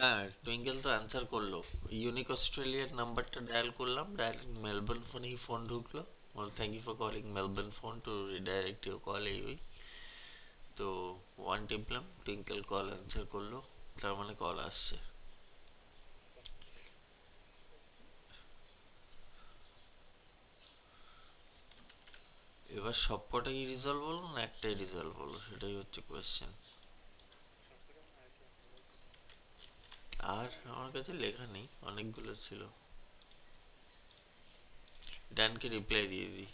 Twinkle তো answer করলো। Unique অস্ট্রেলিয়ার নাম্বারটা ডায়াল করলাম, ডাইরেক্ট মেলবোর্ন ফোনেই ফোন ঢুকলো। বল thank you for calling Melbourne phone to redirect your call, এই ওই। তো ওয়ান টিপলাম, টুইঙ্কেল কল অ্যান্সার করলো, তার মানে কল আসছে। এবার সব কটাই রিজলভ হলো না একটাই রিজলভ হলো, সেটাই হচ্ছে কোয়েশ্চেন। আর আমার কাছে লেখা নেই, অনেকগুলো ছিল। ডানকে রিপ্লাই দিয়ে দিই।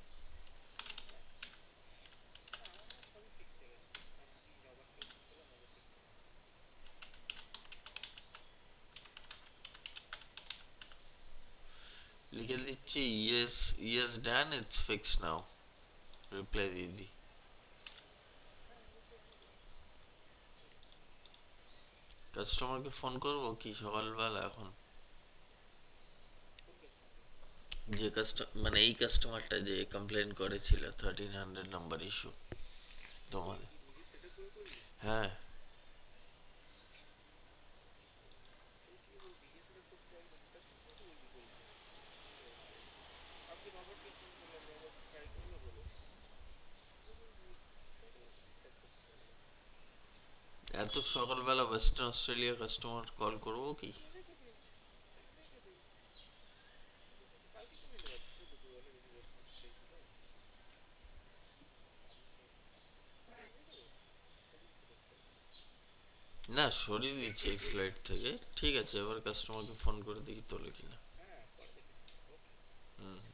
লিখে দিচ্ছি yes, yes done, it's fix now. Reply দিয়ে দিই। কাস্টমারকে ফোন করবো কি সকালবেলা এখন? যে মানে এই কাস্টমারটা যে কমপ্লেন করেছিল 1300 নাম্বার ইস্যু তোমাদের। হ্যাঁ। এত সকালবেলা ওয়েস্টার্ন অস্ট্রেলিয়া কাস্টমার কল করবো কি? না, সরিয়ে দিচ্ছি এই ফ্লাইট থেকে। ঠিক আছে, এবার কাস্টমারকে ফোন করে দেখি তোলে কিনা। হুম।